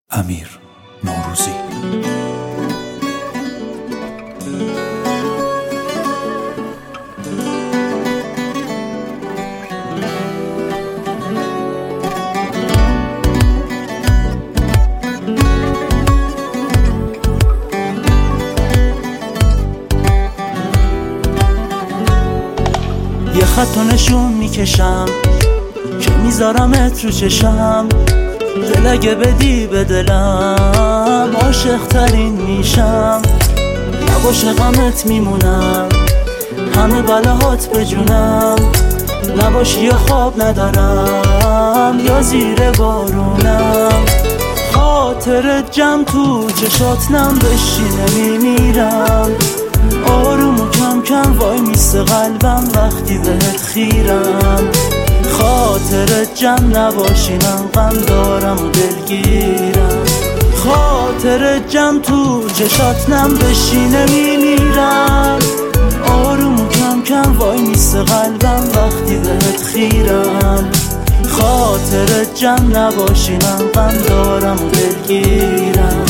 امیر نوروزی. یه خط نشون میکشم که میذارمت رو چشم، دل اگه بدی به دلم عاشق ترین میشم. نباشه غمت میمونم، همه بلاهات به جونم. نباشی یا خواب ندارم یا زیر بارونم. خاطرت جمع تو چشات نم بشینه میمیرم. آروم و کم کم وای میسته قلبم وقتی بهت خیرم. خاطرت جمع نباشی من غم دارم و دلگیرم. خاطرت جمع تو چشات نم بشینه میمیرم. آروم و کم کم وای میسته قلبم وقتی بهت خیرم. خاطرت جمع نباشی من غم دارم و دلگیرم.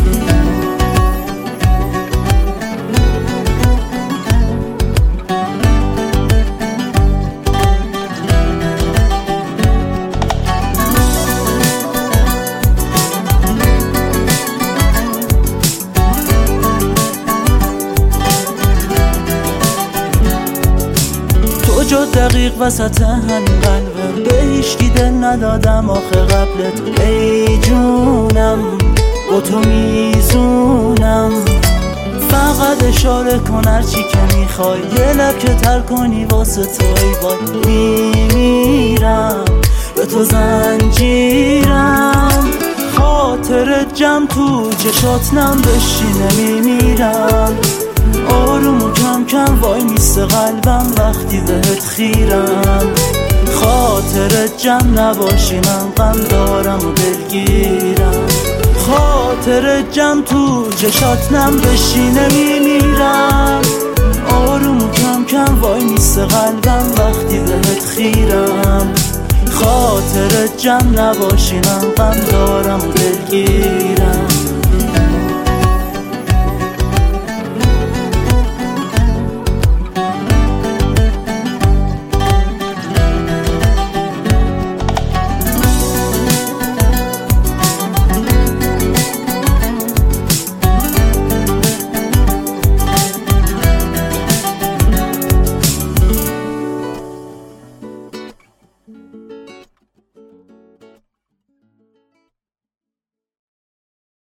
جو دقیق وسط همین قلبم، به هیچکی دل ندادم آخه قبلت. ای جونم با تو میزونم، فقط اشاره کن هرچی که میخوای. یه لب که تر کنی واسه تو ای وای. میمیرم به تو زنجیرم. خاطرت جمع تو چشات نم بشینه میمیرم. آروم و کم کم وای میسته قلبم وقتی بهت خیرم. خاطرت جمع نباشی من غم دارم و دلگیرم. خاطرت جمع تو چشات نم بشینه میمیرم. آروم و کم کم وای میسته قلبم وقتی بهت خیرم. خاطرت جمع نباشی من غم دارم و دلگیرم.